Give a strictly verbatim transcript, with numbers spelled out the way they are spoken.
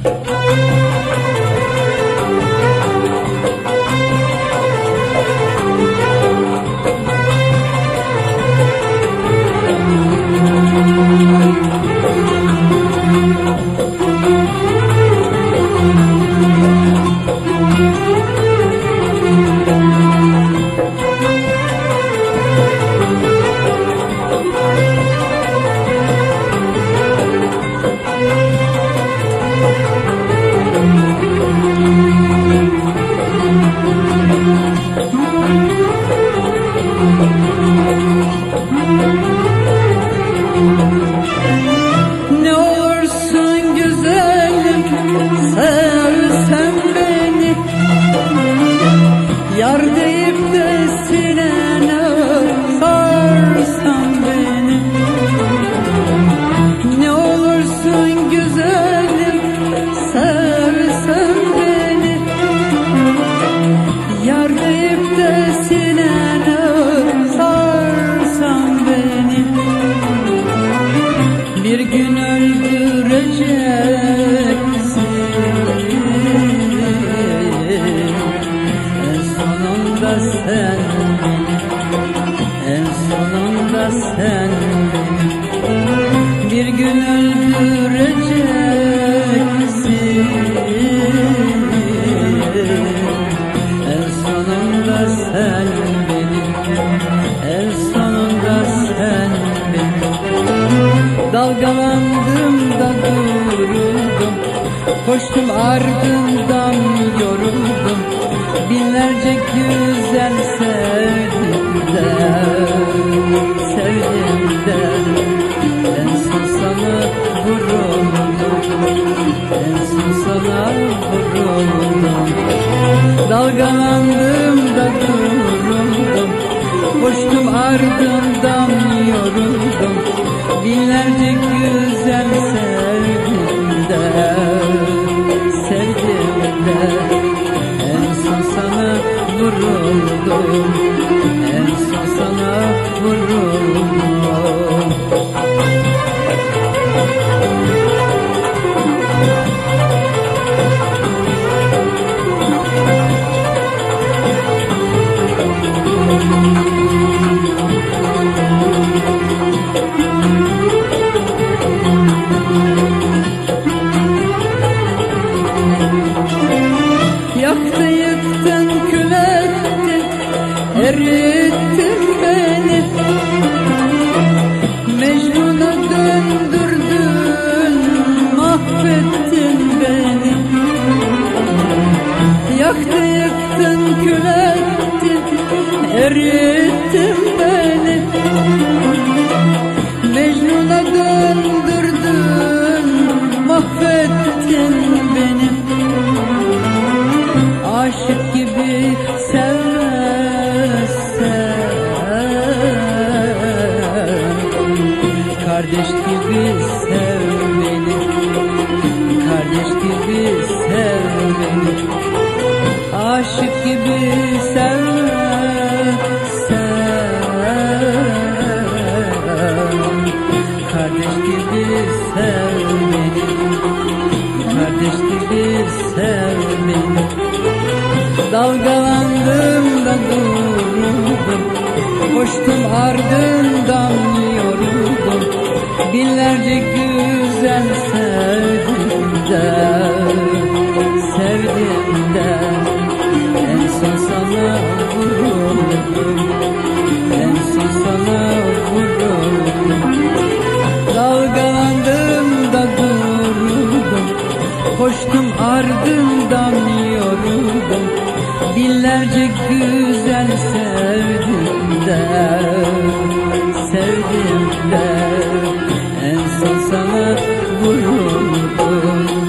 Ne olursun güzelim, sevsen beni, yar deyip de sinene sarsan beni. Ne olursun güzelim, sevsen beni, yar deyip de sinene sarsan beni. Bir gün öldüreceksin, en sonunda sen beni, en sonunda sen beni. Bir gün öldüreceksin, en sonunda sen beni, en sonunda sen beni. Dalgalandım da duruldum, koştum ardından yoruldum. Binlerce güzel sevdim de, sevdim de, en son sana vuruldum, en son sana vuruldum. Dalgalandım da duruldum, koştum ardından yoruldum. Binlerce güzel sevdim de, sevdim de, en son sana vuruldum, en son sana vuruldum. Yaktın, yıktın, kül ettin, erittin beni. Mecnun'a döndürdün, mahvettin beni. Yaktın, yıktın, kül ettin, erittin beni. Mecnun'a döndürdün, mahvettin beni. Aşık gibi sevmezsen, kardeş gibi sev beni, kardeş gibi sev beni. Aşık gibi sevmezsen, kardeş gibi sev beni, kardeş gibi sev beni. Dalgalandım da duruldum, koştum ardından yoruldum. Binlerce güzel sevdim de, sevdim de, en son sana vuruldum, en son sana vuruldum. Dalgalandım da duruldum, koştum ardından yoruldum. Binlerce güzel sevdim de, sevdim de, en son sana vuruldum.